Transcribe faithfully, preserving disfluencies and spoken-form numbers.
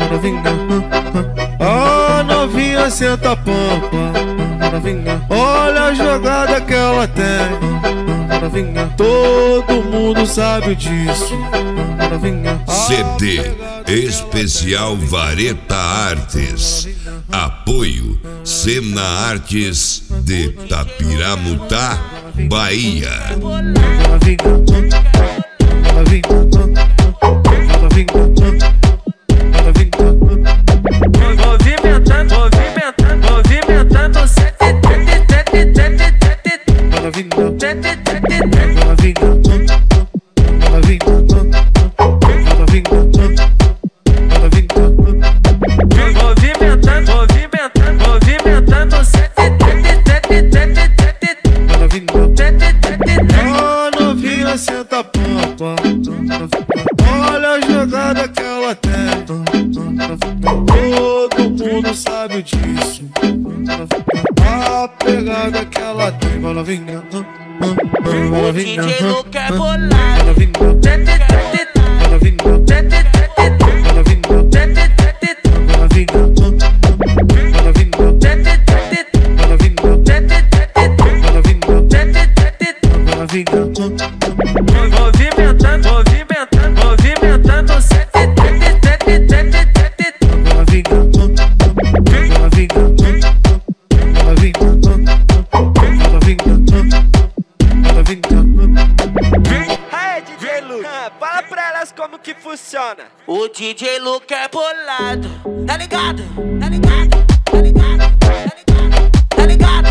A novinha senta a pampa, olha a jogada que ela tem. Todo mundo sabe disso. C D Especial Vareta Artes. Apoio Sena Artes de Tapiramutá, Bahia. Movimentando, movimentando, movimentando o sete. Movimentando, movimentando, movimentando o sete. A novinha senta a pampa, olha a jogada que ela tem. Todo mundo sabe disso. A pegada que ela tem. Vai novinha, O D J Luca é bolado. Movimentando, movimentando, movimentando o sete. Aí, D J Luca, fala pra elas como que funciona. O D J Luca é bolado. Tá ligado? Tá ligado? Tá ligado? Tá ligado? Tá ligado?